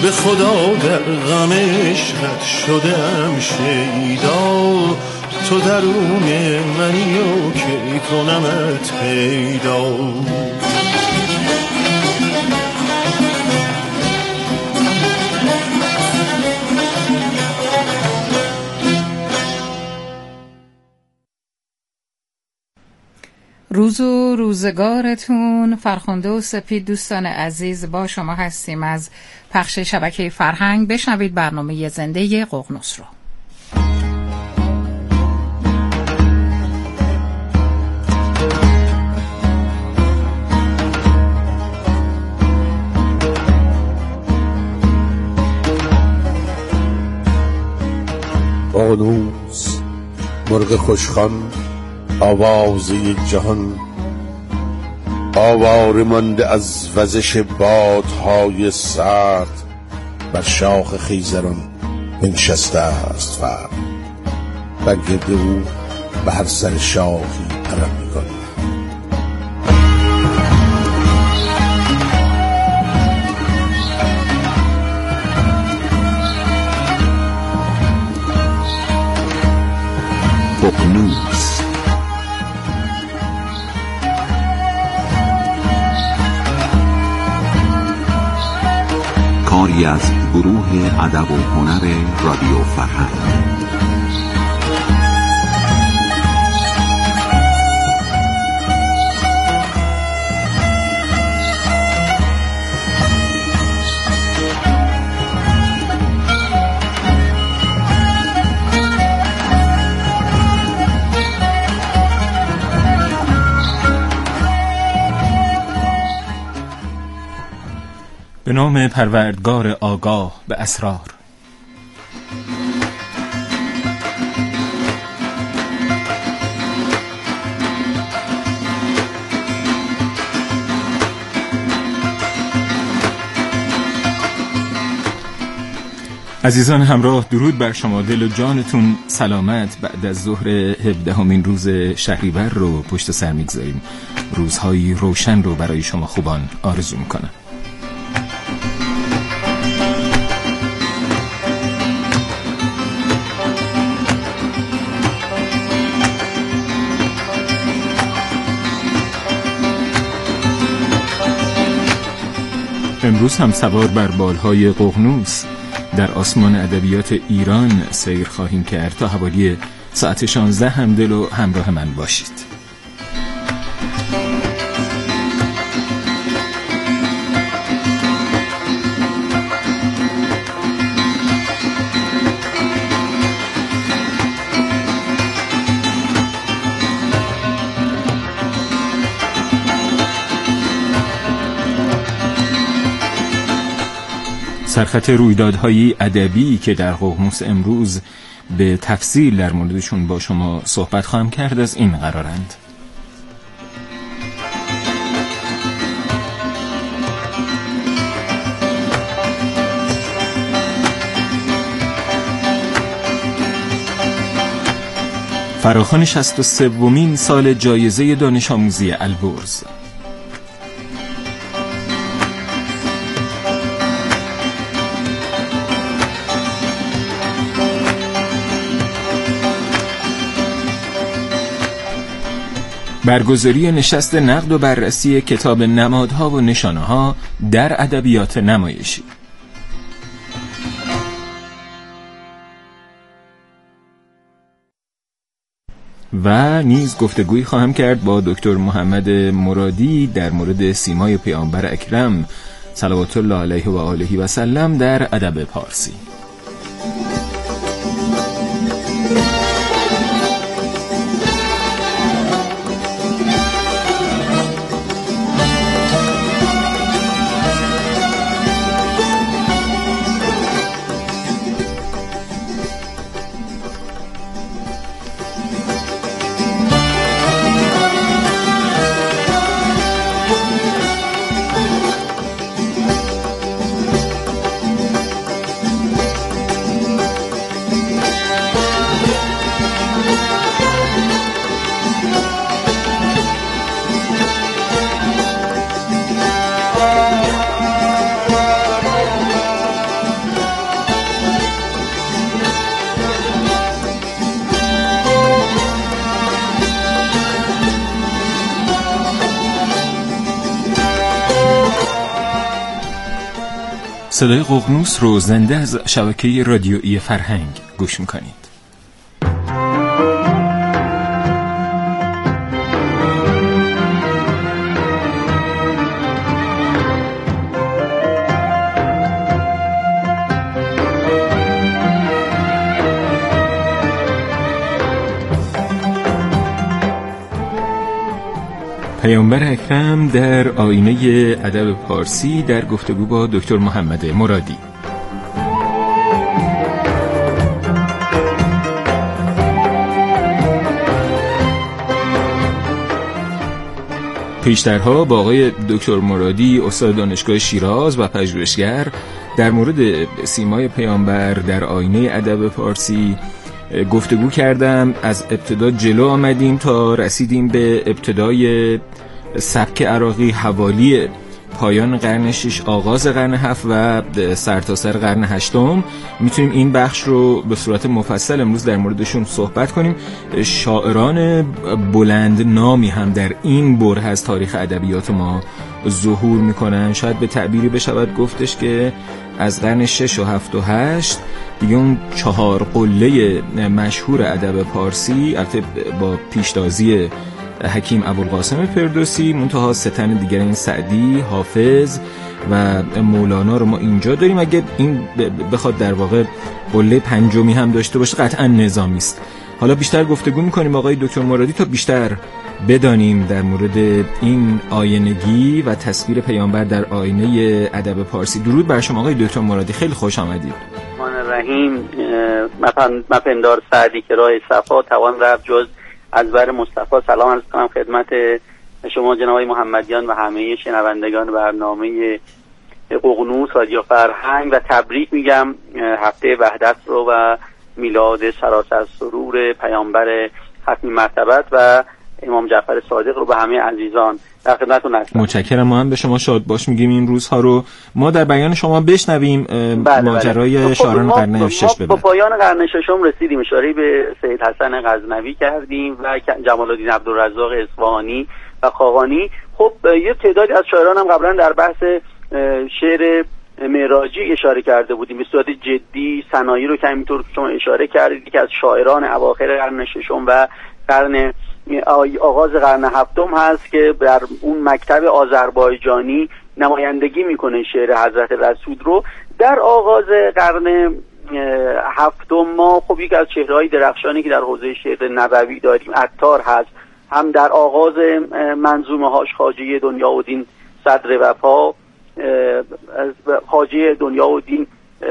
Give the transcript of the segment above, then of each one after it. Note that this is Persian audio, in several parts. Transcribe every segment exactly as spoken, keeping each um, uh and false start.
به خدا در غم عشقت شدم شیدا، تو درون منی و کی کنمت پیدا. روز و روزگارتون فرخنده و سپید. دوستان عزیز با شما هستیم از پخش شبکه فرهنگ. بشنوید برنامه زنده ققنوس رو. ققنوس مرغ خوشخوان آوازه جهان، آواره مانده از وزش بادهای سرد، بر شاخ خیزران بنشسته است فرد، بر گرد او به هر سر شاخی پرندگان. ققنوس کاری از گروه ادب و هنر رادیو فرهنگ. به نام پروردگار آگاه به اسرار. عزیزان همراه، درود بر شما. دل و جانتون سلامت. بعد از ظهر هفدهمین روز شهریور رو پشت سر میگذاریم. روزهایی روشن رو برای شما خوبان آرزو میکنم. امروز هم سوار بر بالهای ققنوس در آسمان ادبیات ایران سیر خواهیم کرد. تا حوالی ساعت شانزده هم دل و همراه من باشید. سرخط رویدادهای ادبی که در ققنوس امروز به تفصیل در موردشون با شما صحبت خواهم کرد از این قرارند: فراخوان شصت و سومین سال جایزه دانش آموزی البرز، برگزاری نشست نقد و بررسی کتاب نمادها و نشانه‌ها در ادبیات نمایشی. و نیز گفتگویی خواهم کرد با دکتر محمد مرادی در مورد سیمای پیامبر اکرم صلوات الله علیه و آله و سلم در ادب پارسی. صدای ققنوس رو زنده از شبکه رادیویی فرهنگ گوش میکنید. پیامبر اکرم در آینه ادب پارسی در گفتگو با دکتر محمد مرادی. پیشترها با آقای دکتر مرادی استاد دانشگاه شیراز و پژوهشگر در مورد سیمای پیامبر در آینه ادب پارسی گفتگو کردم. از ابتدا جلو آمدیم تا رسیدیم به ابتدای سبک عراقی حوالی پایان قرن شش آغاز قرن هفت و سرتاسر قرن هشتم. میتونیم این بخش رو به صورت مفصل امروز در موردشون صحبت کنیم. شاعران بلند نامی هم در این بره از تاریخ ادبیات ما ظهور میکنن. شاید به تعبیری بشود گفتش که از قرن شش و هفت و هشت دیگه اون چهار قله مشهور ادب پارسی، البته با پیشتازی حکیم ابوالقاسم فردوسی، منتها ستن دیگر این سعدی، حافظ و مولانا رو ما اینجا داریم. اگه این بخواد در واقع قله پنجمی هم داشته باشه قطعا نظامی است. حالا بیشتر گفتگو میکنیم آقای دکتر مرادی تا بیشتر بدانیم در مورد این آینگی و تصویر پیامبر در آینه ادب پارسی. درود بر شما آقای دکتر مرادی، خیلی خوش آمدید. الرحمن الرحیم. مپندار سعدی که راه صفا توان رفت جز از بر مصطفی. سلام عرض کنم خدمت شما جناب محمدیان و همه شنوندگان برنامه ققنوس رادیو فرهنگ و تبریک میگم هفته وحدت رو و میلاد سراسر سرور پیامبر ختم مرتبت و امام جعفر صادق رو به همه عزیزان در خدمتتون هستم. متشکرم. ما هم به شما شاد باش میگیم این روزها رو ما در بیان شما بشنویم. بله ماجرای بله. شاعران قرن شش ببینیم. با پایان قرن ششم رسیدیم، اشاره به سید حسن غزنوی کردیم و جمال الدین عبدالرزاق اصفهانی و خاقانی. خب یه تعدادی از شاعران هم قبلا در بحث شعر معراجی اشاره کرده بودیم به صورت جدی. سنایی رو که همینطور شما اشاره کردید که از شاعران اواخر قرن ششم و قرن آغاز قرن هفتم هست که در اون مکتب آذربایجانی نمایندگی میکنه شعر حضرت رسول رو. در آغاز قرن هفتم ما خب یک از چهره‌های درخشانی که در حوزه شعر نبوی داریم عطار هست. هم در آغاز منظومه هاش خواجه دنیاالدین صدر وفا، خواجه دنیاالدین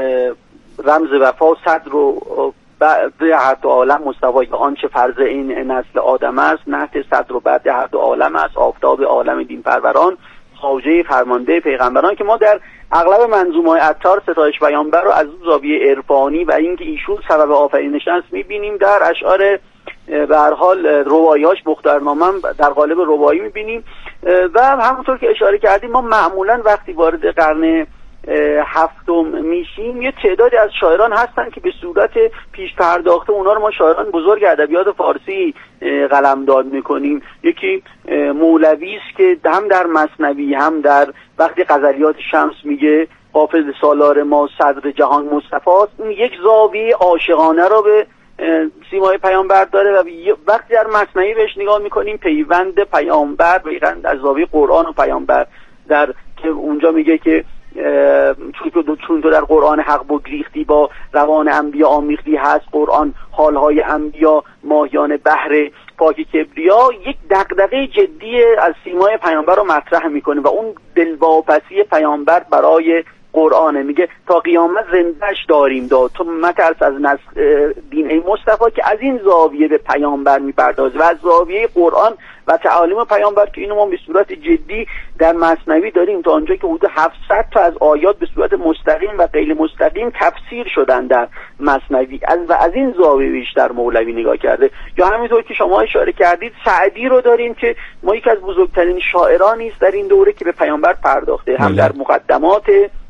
رمز وفا، صدر و بعد هر دو عالم مستوای آنچه فرض این نسل آدم است، نحت صدر و بعد هر دو عالم است، آفتاب عالم دین پروران، خواجه فرمانده پیغمبران، که ما در اغلب منظومه‌های عطار ستایش پیامبر رو از زاویه عرفانی و اینکه ایشون سبب آفرینش است می‌بینیم. در اشعار به هر حال روایی‌هاش مختارنامه در قالب روایی می‌بینیم و همونطور که اشاره کردیم ما معمولاً وقتی وارد قرن هفتم میشیم یه تعدادی از شاعران هستن که به صورت پیش پرداخته اونا رو ما شاعران بزرگ ادبیات فارسی قلمداد میکنیم. یکی مولوی است که هم در مثنوی هم در وقتی غزلیات شمس میگه حافظ سالار ما صدر جهان مصطفی است، این یک زاویه عاشقانه رو به سیمای پیامبر داره و وقتی در مثنوی بهش نگاه میکنیم پیوند پیامبر پیوند از زاویه قرآن و پیامبر در که اونجا میگه که چون تو چون تو در قرآن حق بگریختی با روان انبیا آمیختی، هست قرآن حالهای انبیا ماهیان بحر پاکی کبریا. یک دغدغه جدی از سیمای پیامبر رو مطرح میکنه و اون دلواپسی پیامبر برای قرآنه. میگه تا قیامت زندهش داریم داد، تو مترس از نسخ دین ای مصطفی، که از این زاویه به پیامبر میپردازه و از زاویه قرآن و تعالیم پیامبر که اینو ما به صورت جدی در مثنوی داریم تا آنجا که حدود هفتصد تا از آیات به صورت مستقیم و غیر مستقیم تفسیر شدن در مثنوی از و از این زاویه بیشتر مولوی نگاه کرده. یا همینطور که شما اشاره کردید سعدی رو داریم که ما یکی از بزرگترین شاعرانی است در این دوره که به پیامبر پرداخته. هم در مقدمات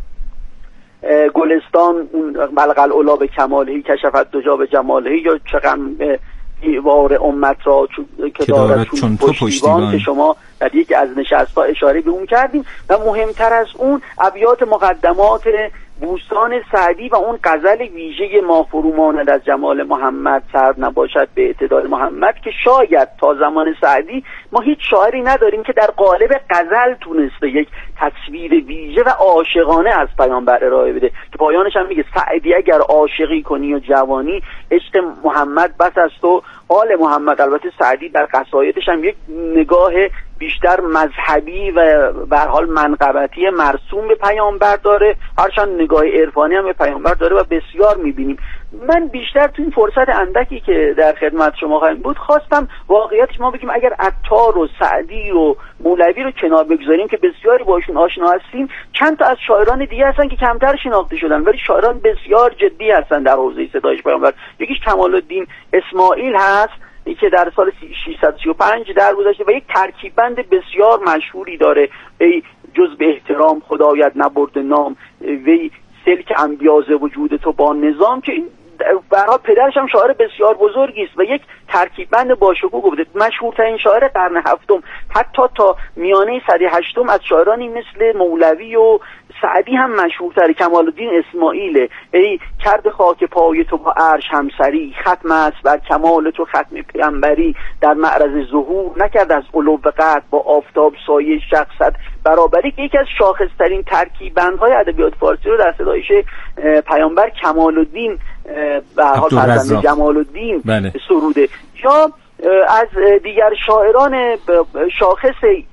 گلستان اون بلغ العلا به کمالهی کشفت دجا به جمالهی، یا چقم دیوار امت را که دارد چون پشتیبان که شما در یکی از نشست‌ها اشاره به اون کردیم. و مهمتر از اون ابیات مقدمات بوستان سعدی و اون غزل ویژه ما فرو ماند از جمال محمد سر نباشد به اعتدال محمد، که شاید تا زمان سعدی ما هیچ شاعری نداریم که در قالب غزل تونسته یک تصویر ویژه و عاشقانه از پیامبر ارائه بده، که پایانش هم میگه سعدی اگر عاشقی کنی و جوانی عشق محمد بس است و آل محمد. البته سعدی در قصایدش هم یک نگاه بیشتر مذهبی و به هر حال منقبتی مرسوم به پیامبر داره، هرچند نگاه عرفانی هم به پیامبر داره و بسیار میبینیم. من بیشتر تو این فرصت اندکی که در خدمت شما خواهیم بود خواستم واقعیتش ما بگیم اگر عطار و سعدی و مولوی رو کنار بگذاریم که بسیاری باشون آشنا هستیم، چند تا از شاعران دیگه هستن که کمتر شناخته شدن ولی شاعران بسیار جدی هستن در حوزه ستایش پیامبر. یکیش کمال الدین اسماعیل هست که در سال ششصد و سی و پنج در گذشته و یک ترکیب بند بسیار مشهوری داره، ای جز به احترام خدایت نبرد نام، وی سلک انبیاز وجود تو با نظام، که برای پدرش هم شاعر بسیار بزرگی است و یک ترکیب بند باشکوه بوده، مشهورترین شاعر قرن هفتم، حتی تا میانه صده هشتم از شاعرانی مثل مولوی و سعدی هم مشهورتر. کمال الدین اسماعیل، ای کرد خاک پای تو با عرش همسری، ختم است بر کمال تو ختم پیامبری، در معرض ظهور نکرد از علو قد، با آفتاب سایه شخصت برابری، که یکی از شاخصترین ترکیب‌بندهای ادبیات فارسی رو در ستایش پیامبر کمال الدین به هر حال فرزند جمال الدین بله. سروده. یا از دیگر شاعران شاخص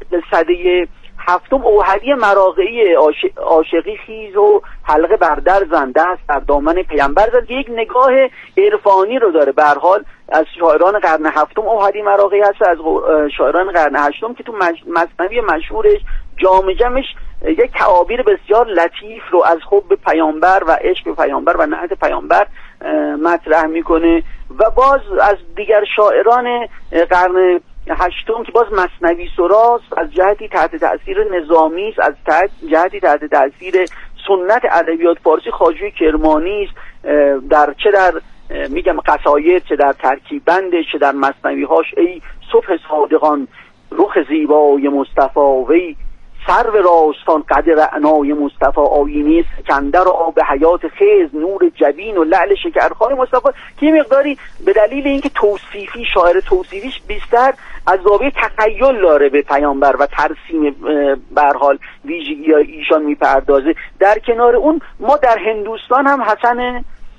سده هفتم اوحدی مراغه‌ای عاشقی خیز و حلقه بر در زنده است در دامن پیامبر زد، که یک نگاه عرفانی رو داره. به هر حال از شاعران قرن هفتم اوحدی مراغه‌ای هست، از شاعران قرن هشتم که تو مثنوی مشهورش جام جمش یک تعابیر بسیار لطیف رو از حب پیامبر و عشق به پیامبر و نعت پیامبر مطرح میکنه. و باز از دیگر شاعران قرن هشتم که باز مثنوی سراست، از جهتی تحت تأثیر نظامی است، از جهتی تحت تأثیر سنت ادبیات فارسی خواجه کرمانی است، در چه در میگم قصاید، چه در ترکیب بندش، چه در مثنوی هاش، ای صبح صادقان رخ زیبای مصطفی، وی سرو راستان قد رعنای مصطفی، آینه سکندر و آب حیات خیز، نور جبین و لعل شکرخای مصطفی، که مقداری به دلیل اینکه توصیفی شاعر توصیفیش بیشتر از زاویه تخیل داره به پیامبر و ترسیم به هر حال ویژگی ایشان میپردازه. در کنار اون ما در هندوستان هم حسن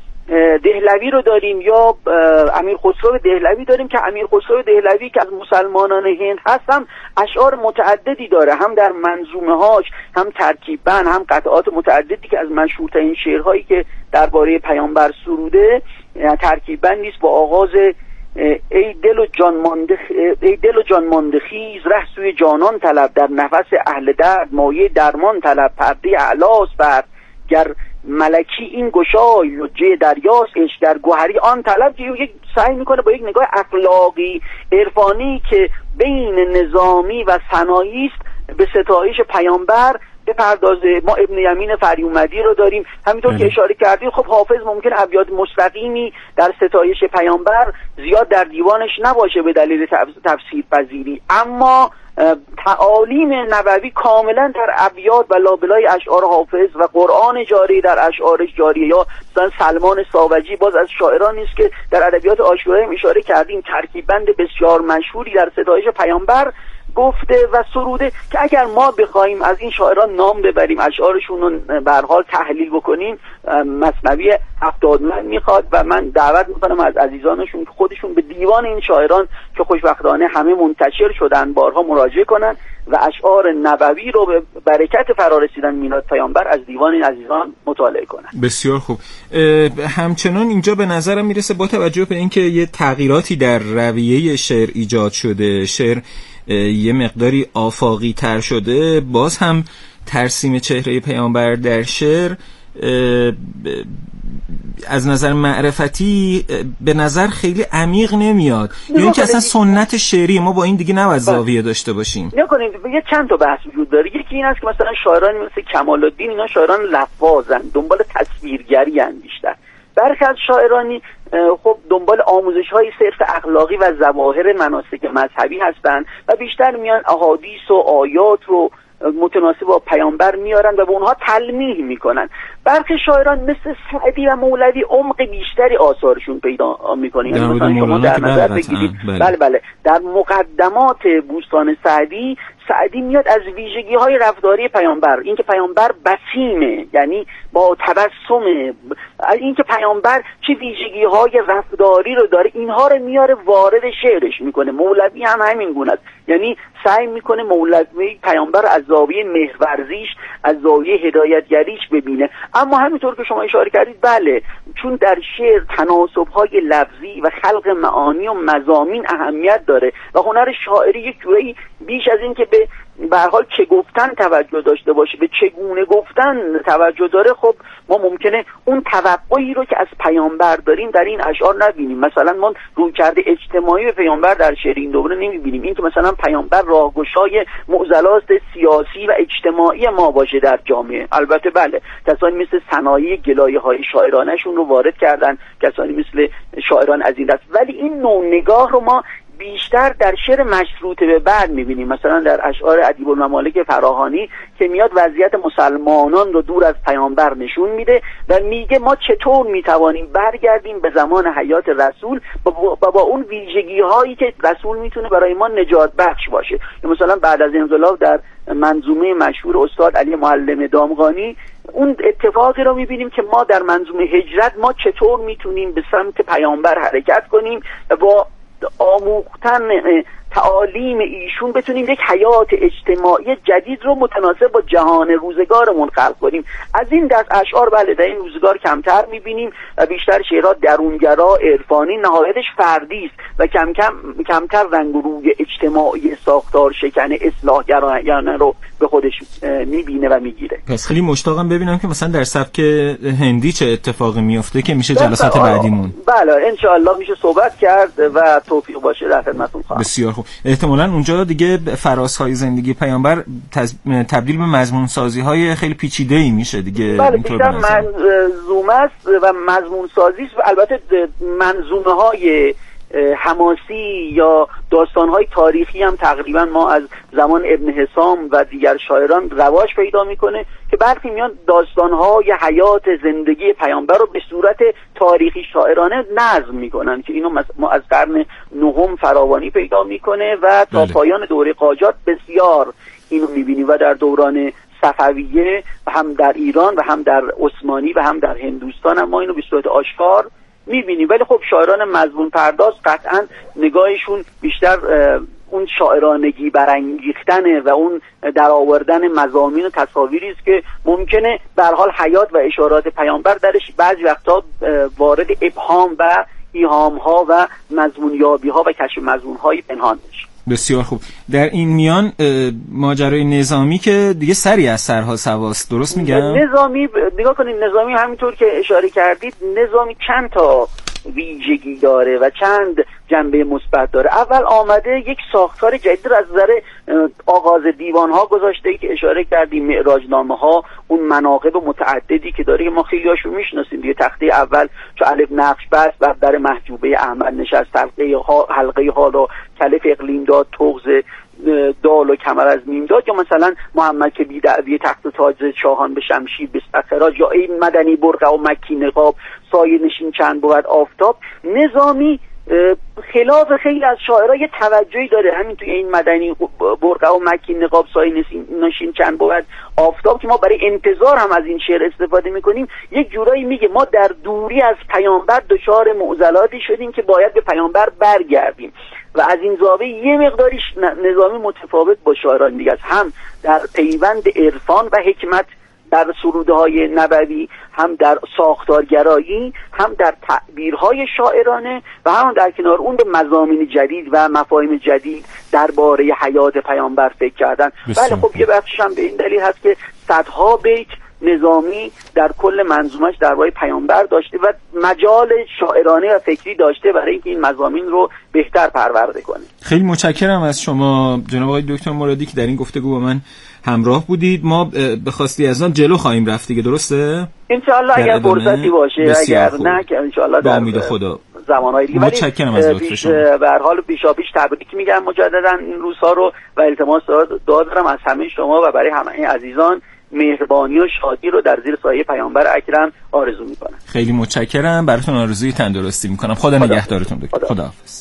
دهلوی رو داریم یا امیر خسرو دهلوی داریم، که امیر خسرو دهلوی که از مسلمانان هند هست هم اشعار متعددی داره، هم در منظومه هاش، هم ترکیبن، هم قطعات متعددی که از مشهورترین شعرهایی که درباره پیامبر سروده ترکیبن نیست با آغاز ای دل و جان مانده ای دل و جان مانده خیز، ره سوی جانان طلب، در نفس اهل درد مایه درمان طلب، پرده اعلاس بر گر ملکی این گشای لجه دریاست، اشگر گوهری آن طلب، که یک سعی میکنه با یک نگاه اخلاقی عرفانی که بین نظامی و صنایعی است به ستایش پیامبر بپردازه. ما ابن یمین فریومدی رو داریم، همینطور اه. که اشاره کردیم. خب حافظ ممکن ابیات مستقیمی در ستایش پیامبر زیاد در دیوانش نباشه به دلیل تفسیر پذیری، اما تعالیم نبوی کاملا در ابیات و لابلای اشعار حافظ و قرآن جاری در اشعارش جاریه. یا مثلا سلمان ساوجی باز از شاعرانی است که در ادبیات عاشورا هم اشاره کردیم، ترکیب بند بسیار مشهوری در ستایش پیامبر گفته و سروده، که اگر ما بخوایم از این شاعران نام ببریم، اشعارشون رو به هر حال تحلیل بکنیم، مثنوی هفتاد من میخواد. و من دعوت میکنم از عزیزانشون که خودشون به دیوان این شاعران که خوشبختانه همه منتشر شدن بارها مراجعه کنن و اشعار نبوی رو به برکت فرارسیدن میلاد پیامبر از دیوان این عزیزان مطالعه کنن. بسیار خوب. همچنان اینجا به نظرم میرسه با توجه به اینکه یه تغییراتی در رویه شعر ایجاد شده، شعر یه مقداری آفاقی تر شده، باز هم ترسیم چهره پیامبر در شعر از نظر معرفتی به نظر خیلی عمیق نمیاد، یا اینکه اصلا سنت شعری ما با این دیگه نباید زاویه داشته باشیم. نکنید یه چند تا بحث وجود داره. یکی این است که مثلا شاعرانی مثل کمال الدین اینا شاعران لفاظن، دنبال تصویرگری ان بیشتر. برخی از شاعرانی خب دنبال آموزش های صرف اخلاقی و ظواهر مناسک مذهبی هستند و بیشتر میان احادیث و آیات رو متناسب با پیامبر میارن و به اونها تلمیح میکنن. برخی شاعران مثل سعدی و مولوی عمق بیشتری آثارشون پیدا میکنه. یعنی مثلا شما در نظر بگیرید بله بله در مقدمات بوستان سعدی، سعدی میاد از ویژگی های رفتاری پیامبر، اینکه پیامبر بسیمه، یعنی با تبسم، اینکه پیامبر چه ویژگی های رفتاری رو داره، اینها رو میاره وارد شعرش میکنه. مولوی هم همین گونه است، یعنی سعی میکنه مولوی پیامبر از زاویه محورزیش، از زاویه هدایتگریش ببینه. اما همینطور که شما اشاره کردید، بله، چون در شعر تناسب‌های لفظی و خلق معانی و مضامین اهمیت داره و هنر شاعری یک جوری بیش از این که به به هر حال چه گفتن توجه داشته باشه، به چگونه گفتن توجه داره، خب ما ممکنه اون توقعی رو که از پیامبر داریم در این اشعار نبینیم. مثلا ما رویکرد اجتماعی به پیامبر در شعر این دوره نمیبینیم، این که مثلا پیامبر راهگشای معضلات سیاسی و اجتماعی ما باشه در جامعه. البته بله، کسانی مثل صنایع گلایه‌های شاعرانه‌شون رو وارد کردن، کسانی مثل شاعران از این دست، ولی این نوع نگاه رو ما بیشتر در شعر مشروطه به بعد میبینیم. مثلا در اشعار ادیب الممالک فراهانی که میاد وضعیت مسلمانان رو دور از پیامبر نشون میده و میگه ما چطور میتوانیم برگردیم به زمان حیات رسول و با, با اون ویژگی هایی که رسول میتونه برای ما نجات بخش باشه. مثلا بعد از انقلاب در منظومه مشهور استاد علی معلم دامغانی اون اتفاقی رو میبینیم که ما در منظومه هجرت ما چطور میتونیم به سمت پیامبر حرکت کنیم و با آموختن تعالیم ایشون بتونیم یک حیات اجتماعی جدید رو متناسب با جهان روزگارمون خلق کنیم. از این دست اشعار بله در این روزگار کمتر میبینیم و بیشتر شعرها درونگرا، عرفانی، نهایتش فردی است و کم کم کمتر رنگ و روی اجتماعی ساختار شکن اصلاحگرایانه رو به خودش میبینه و میگیره. پس خیلی مشتاقم ببینم که مثلا در سبک هندی چه اتفاقی میفته که میشه جلسات بعدیمون. بله ان شاء الله میشه صحبت کرد و توفیق باشه در خدمتتون خواهم. بسیار خوب. احتمالاً اونجا دیگه فرازهای زندگی پیامبر تبدیل به مضمون سازی های خیلی پیچیده‌ای میشه دیگه. بله بیشتر منظومه است و مضمون سازی است و البته منظومه های حماسی یا داستان‌های تاریخی هم تقریبا ما از زمان ابن حسام و دیگر شاعران رواج پیدا میکنه که برخی میان داستان‌های حیات زندگی پیامبر رو به صورت تاریخی شاعرانه نظم میکنن که اینو ما از قرن نهم فراوانی پیدا میکنه و تا بله. پایان دوره قاجار بسیار اینو میبینیم و در دوران صفویه و هم در ایران و هم در عثمانی و هم در هندوستان هم ما اینو به صورت آشکار میبینیم. ولی خب شاعران مضمون پرداز قطعا نگاهشون بیشتر اون شاعرانگی برانگیختنه و اون در آوردن مضامین و تصاویری است که ممکنه به هر حال حیات و اشارات پیامبر درش بعضی وقتا وارد ابهام و ایهام ها و مضمون یابی ها و کشف مضمون های پنهان بشه. بسیار خوب. در این میان ماجرای نظامی که دیگه سری از سرها سواست، درست میگم؟ نظامی نگاه کنید، نظامی همینطور که اشاره کردید، نظامی چند تا ویژگی داره و چند جنبه مثبت داره. اول آمده یک ساختار جدید رو از نظر آغاز دیوان ها گذاشته که اشاره کردیم، معراجنامه ها، اون مناقب متعددی که داره که ما خیلی هاشون میشناسیم دیگه. تخته اول چو الف نقش بست و در محجوبه احمد نشست، حلقه ها حلقه ها رو کلف اقلیم داد، تغز دال و کمر از میم داد، یا مثلا محمد که بی دعوی تخت و تاج شاهان به شمشیر بستخراج، یا این مدنی برقع و مکی نقاب سایه نشین چند بود آفتاب. نظامی خلاف خیلی از شاعرها یه توجهی داره همین توی این مدنی برقع و مکی نقاب سایه نشین چند بود آفتاب که ما برای انتظار هم از این شعر استفاده میکنیم. یک جورایی میگه ما در دوری از پیامبر دچار معضلاتی شدیم که باید به پیامبر برگردیم و از این زاویه یه مقداریش نظامی متفاوت با شاعران دیگه است، هم در پیوند عرفان و حکمت در سرودهای نبوی، هم در ساختارگرایی، هم در تعبیرهای شاعرانه و هم در کنار اون به مضامین جدید و مفاهیم جدید درباره حیات پیامبر فکر کردن. بله خب یه بخشش هم به این دلیل هست که صدها بیت نظامی در کل منظومش درباره پیامبر داشته و مجال شاعرانه و فکری داشته برای اینکه این مضامین رو بهتر پرورده کنه. خیلی متشکرم از شما جناب آقای دکتر مرادی که در این گفتگو با من همراه بودید. ما به خاصی از آن جلو خواهیم رفت دیگه، درسته؟ انشاءالله اگر فرصتی باشه، اگر نه که انشاءالله با امید خدا زمانهای دیگه. متشکرم از لطف شما. به هر حال بیشابیش تبریک میگم مجددا این روزها رو و التماس دعا دارم از همه شما و برای همه عزیزان مهربانی و شادی رو در زیر سایه پیامبر اکرم آرزو میکنم. خیلی متشکرم، براتون آرزوی تندرستی میکنم. خدا نگهدارتون دکتر. خداحافظ.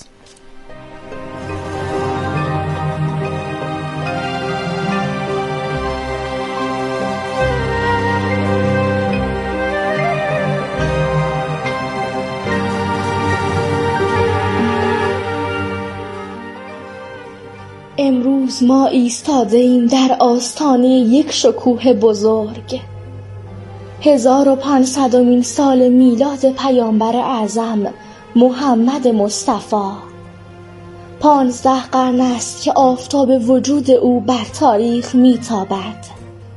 امروز ما ایستاده ایم در آستانه یک شکوه بزرگ، هزار و پانصدمین سال میلاد پیامبر اعظم محمد مصطفی. پانزده قرن است که آفتاب وجود او بر تاریخ میتابد.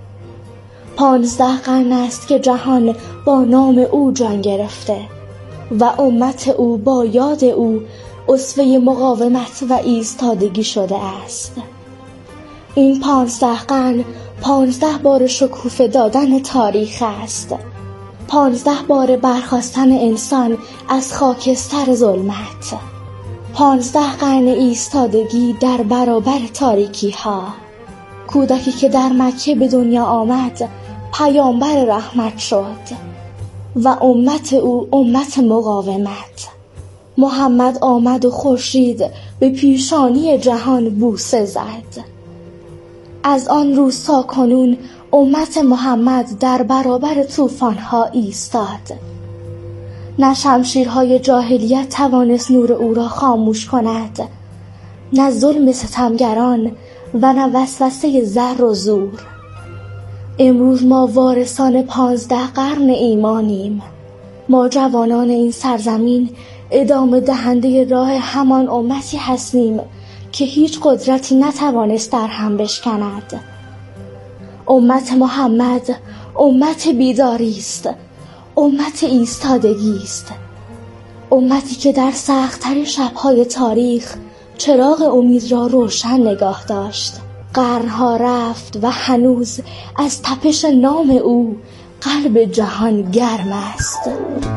پانزده قرن است که جهان با نام او جان گرفته و امت او با یاد او اسوه مقاومت و ایستادگی شده است. این پانزده قرن پانزده بار شکوفه دادن تاریخ است، پانزده بار برخاستن انسان از خاکستر ظلمت، پانزده قرن ایستادگی در برابر تاریکی ها. کودکی که در مکه به دنیا آمد پیامبر رحمت شد و امت او امت مقاومت. محمد آمد و خورشید به پیشانی جهان بوسه زد. از آن روز تا کنون امت محمد در برابر طوفان‌ها ایستاد. نه شمشیرهای جاهلیت توانست نور او را خاموش کند، نه ظلم ستمگران و نه وسوسه زر و زور. امروز ما وارثان پانزده قرن ایمانیم. ما جوانان این سرزمین ادامه دهنده راه همان امتی هستیم که هیچ قدرتی نتوانست در هم بشکند. امت محمد امت بیداری است، امت ایستادگی است، امتی که در سخت‌ترین شب‌های تاریخ چراغ امید را روشن نگاه داشت. قرنها رفت و هنوز از تپش نام او قلب جهان گرم است.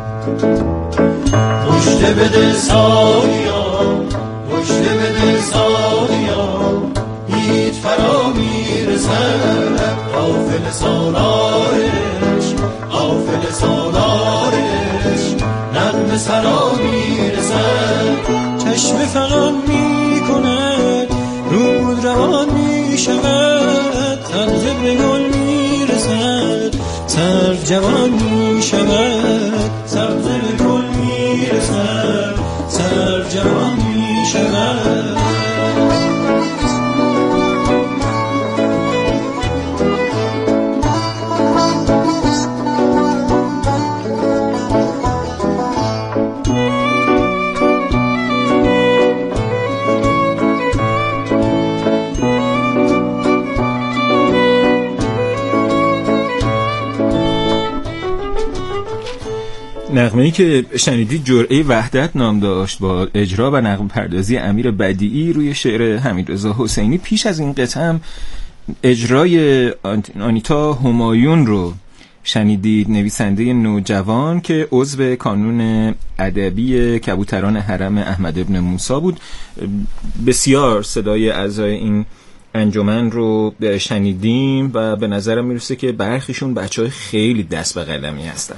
پشت بده سالیا، پشت بده سالیا، هیچ فرا میرسد قافل سالارش، قافل سالارش نغمه سرا میرسد. چشم فغان میکند رود روان میشود، سبز به گل میرسد سر جوان میشود، سبز به گل میرسد سر جوان میشود. نغمه‌ای که شنیدید جرعه وحدت نام داشت با اجرا و نغمه پردازی امیر بدیعی روی شعر حمیدرضا حسینی. پیش از این قطعه هم اجرای آنیتا همایون رو شنیدید، نویسنده نوجوان که عضو کانون ادبی کبوتران حرم احمد ابن موسی بود. بسیار صدای اعضای این انجمن رو شنیدیم و به نظرم میرسه که برخیشون بچهای خیلی دست به قلمی هستن.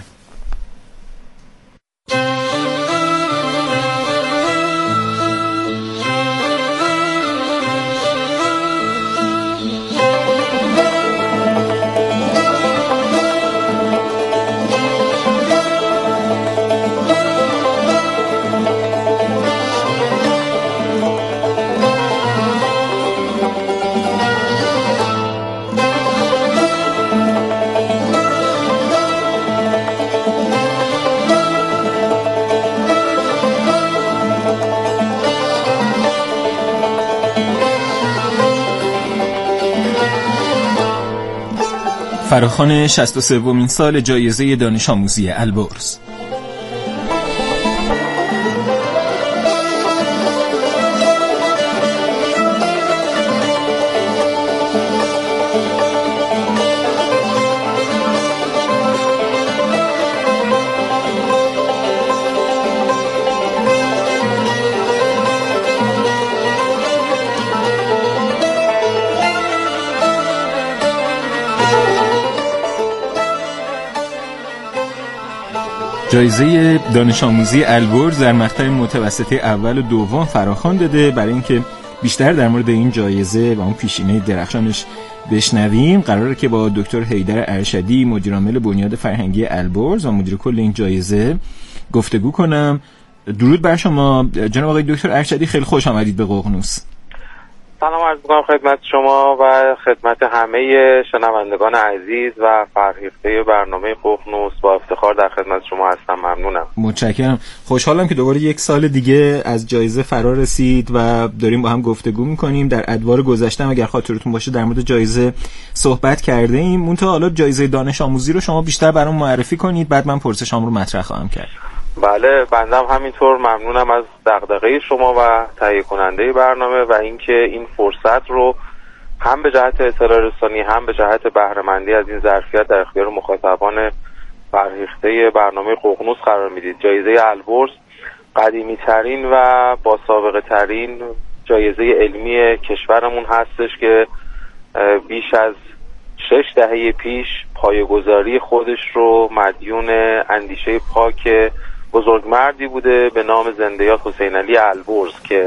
فراخوان شصت و سومین سال جایزه دانش آموزی البرز. جایزه دانش آموزی البرز در مقطع متوسطه اول و دوم فراخوان داده. برای اینکه بیشتر در مورد این جایزه و اون پیشینه درخشانش بشنویم، قراره که با دکتر حیدر ارشدی، مدیر عامل بنیاد فرهنگی البرز و مدیر کل این جایزه گفتگو کنم. درود بر شما جناب آقای دکتر ارشدی، خیلی خوش آمدید به ققنوس. سلام عرض می‌کنم خدمت شما و خدمت همه شنوندگان عزیز و فرهیخته برنامه ققنوس. با افتخار در خدمت شما هستم. ممنونم. متشکرم. خوشحالم که دوباره یک سال دیگه از جایزه فرا رسید و داریم با هم گفتگو می‌کنیم. در ادوار گذشته اگر خاطرتون باشه در مورد جایزه صحبت کرده ایم. منتها حالا جایزه دانش آموزی رو شما بیشتر برام معرفی کنید، بعد من پرسشام رو مطرح خواهم کرد. بله، بندم همینطور ممنونم از دغدغه شما و تهیه کننده برنامه و اینکه این فرصت رو هم به جهت اطلاع رسانی هم به جهت بهره مندی از این ظرفیت در اختیار مخاطبان فرهیخته برنامه ققنوس قرار میدید. جایزه البرز قدیمی ترین و با سابقه ترین جایزه علمی کشورمون هستش که بیش از شش دهه پیش پایه‌گذاری خودش رو مدیون اندیشه پاک بزرگمردی بوده به نام زندۀاد حسین علی البرز که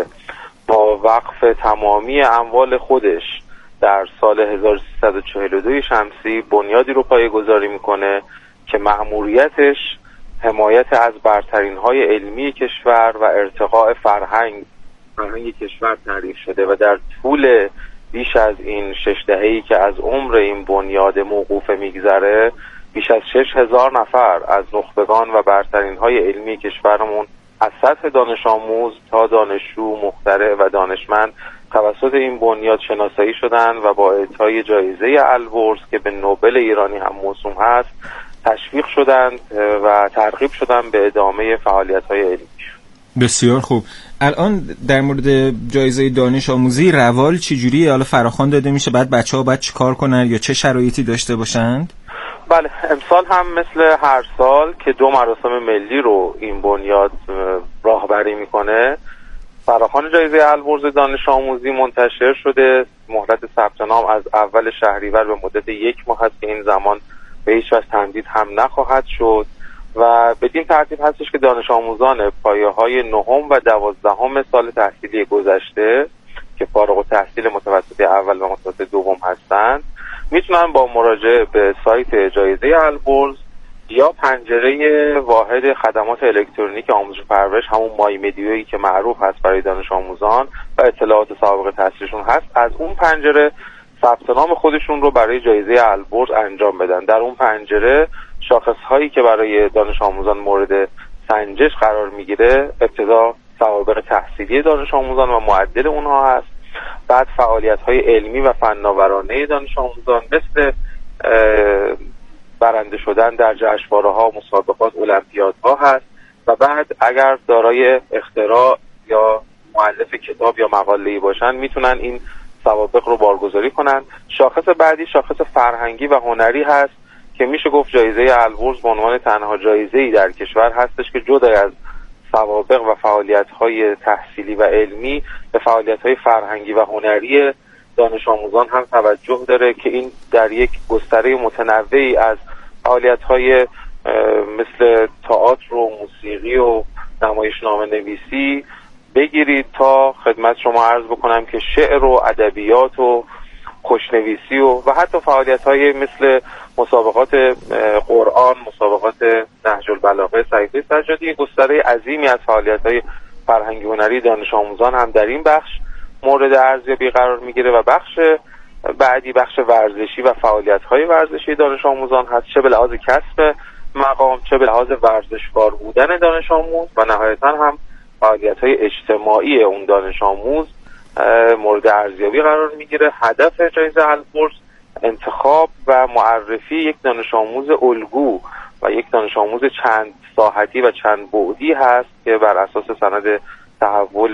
با وقف تمامی اموال خودش در سال هزار و سیصد و چهل و دو شمسی بنیادی رو پایه‌گذاری میکنه که مأموریتش حمایت از برترین‌های علمی کشور و ارتقاء فرهنگ فرهنگ کشور تعریف شده و در طول بیش از این شش دهه‌ای که از عمر این بنیاد موقوفه میگذره بیش از شش هزار نفر از نخبگان و برترین‌های علمی کشورمون از سطح دانش آموز تا دانشجو، مخترع و دانشمند توسط این بنیاد شناسایی شدند و با اعطای جایزه البرز که به نوبل ایرانی هم موسوم هست تشویق شدند و ترغیب شدند به ادامه فعالیت‌های علمی. بسیار خوب. الان در مورد جایزه دانش آموزی روال چجوریه؟ حالا فراخوان داده میشه بعد بچه‌ها باید چیکار کنن یا چه شرایطی داشته باشند؟ بله، امسال هم مثل هر سال که دو مراسم ملی رو این بنیاد راهبری میکنه، فراخوان جایزه البرز دانش آموزی منتشر شده. مهلت ثبت نام از اول شهریور به مدت یک ماه است که این زمان به هیچ وجه تمدید هم نخواهد شد و بدین ترتیب هستش که دانش آموزان پایه‌های نهم و دوازدهم سال تحصیلی گذشته که فارغ التحصیل متوسطه اول و متوسطه دوم هستند میتونن با مراجعه به سایت جایزه البرز یا پنجره واحد خدمات الکترونیک آموزش و پرورش، همون مای مدیویی که معروف هست برای دانش آموزان و اطلاعات سابقه تحصیلشون هست، از اون پنجره ثبت نام خودشون رو برای جایزه البرز انجام بدن. در اون پنجره شاخص هایی که برای دانش آموزان مورد سنجش قرار میگیره، ابتدا سوابق تحصیلی دانش آموزان و معدل اونها هست، بعد فعالیت های علمی و فناورانه دانش آموزان مثل برنده شدن در جشنواره‌ها، مسابقات، المپیادها هست و بعد اگر دارای اختراع یا مؤلف کتاب یا مقاله‌ای باشن میتونن این سوابق رو بارگذاری کنن. شاخص بعدی شاخص فرهنگی و هنری هست که میشه گفت جایزه البرز به عنوان تنها جایزه‌ای در کشور هستش که جدا از سوابق و فعالیت‌های تحصیلی و علمی به فعالیت‌های فرهنگی و هنری دانش آموزان هم توجه داره که این در یک گستره متنوعی از فعالیت‌های مثل تئاتر و موسیقی و نمایشنامه نویسی بگیرید تا خدمت شما عرض بکنم که شعر و ادبیات و خوشنویسی و و حتی فعالیت‌های مثل مسابقات قرآن، مسابقات نهج البلاغه، صحیفه سجادی، گستره عظیمی از فعالیت‌های فرهنگی و هنری دانش آموزان هم در این بخش مورد ارزیابی قرار میگیره و بخش بعدی بخش ورزشی و فعالیت‌های ورزشی دانش آموزان هست، چه به لحاظ کسب مقام چه به لحاظ ورزشکار بودن دانش آموز و نهایتاً هم فعالیت‌های اجتماعی اون دانش آموز مورد ارزیابی قرار میگیره. هدف جایزه البرز انتخاب و معرفی یک دانش آموز الگو و یک دانش آموز چند ساحتی و چند بعدی هست که بر اساس سند تحول